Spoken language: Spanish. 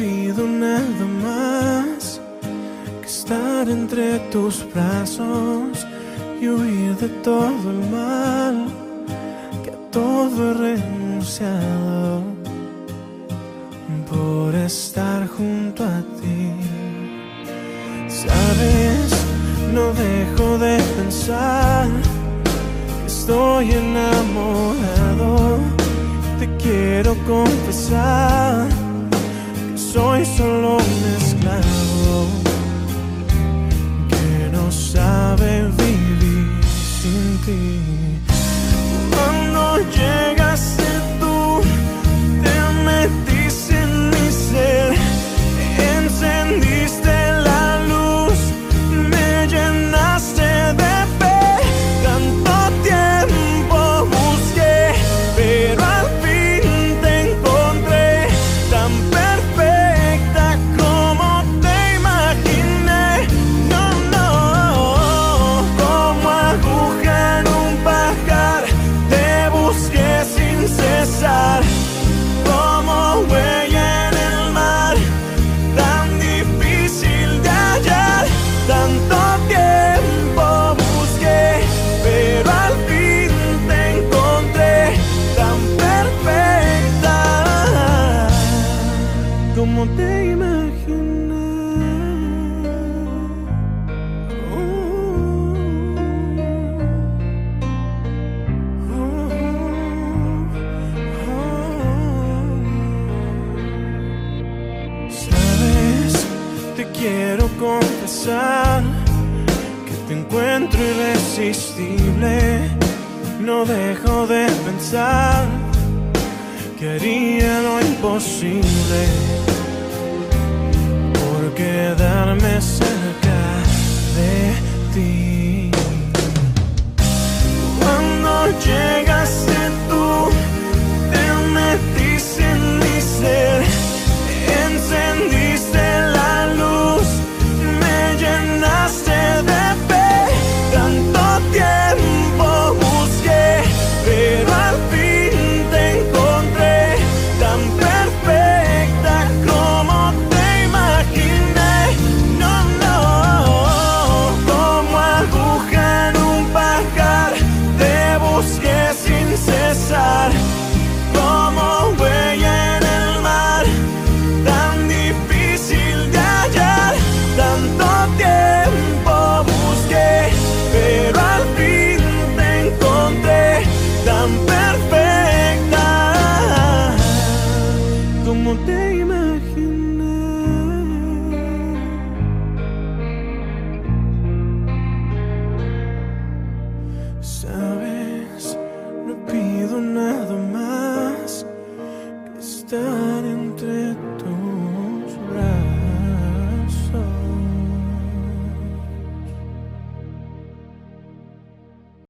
pido nada más que estar entre tus brazos y huir de todo el mal, que a todo he renunciado por estar junto a ti. Sabes, no dejo de pensar que estoy enamorado. Te quiero confesar que soy solo un esclavo que no sabe vivir sin ti. Cuando llegaste tú, te metiste en mi ser, encendiste la luz, me llenaste de fe. Tanto tiempo busqué, pero al fin te encontré, tan perfecta como te imaginé. No, no, como aguja en un pajar, te busqué sin cesar, como huella en el mar, tan difícil de hallar. Tanto tiempo busqué, pero al fin te encontré, tan perfecta como te imaginé. Sabes, te quiero confesar que te encuentro irresistible. No dejo de pensar que haría lo imposible por quedarme cerca de ti. Cuando llegaste tú, te metiste en mi ser, encendiste la luz, me llenaste de fe. Tanto tiempo busqué, pero al fin te encontré, tan perfecta como te imaginé. No, no, como aguja en un pajar, te busqué sin cesar, como huella en el mar, tan difícil de hallar. Tanto tiempo busqué, pero al fin te encontré, tan perfecta como te imaginé. Sabes, no pido nada más que estar